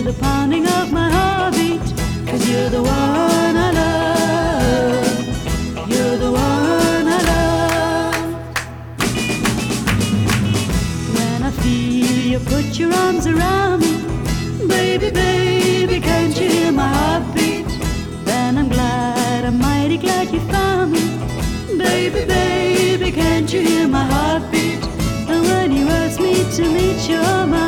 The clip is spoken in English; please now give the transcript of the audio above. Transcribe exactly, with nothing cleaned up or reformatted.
the pounding of my heartbeat. 'Cause you're the one I love. You're the one I love. When I feel you put your arms around me, baby, baby, can't you hear my heartbeat? Then I'm glad, I'm mighty glad you found me. Baby, baby, can't you hear my heartbeat? And when you ask me to meet you, my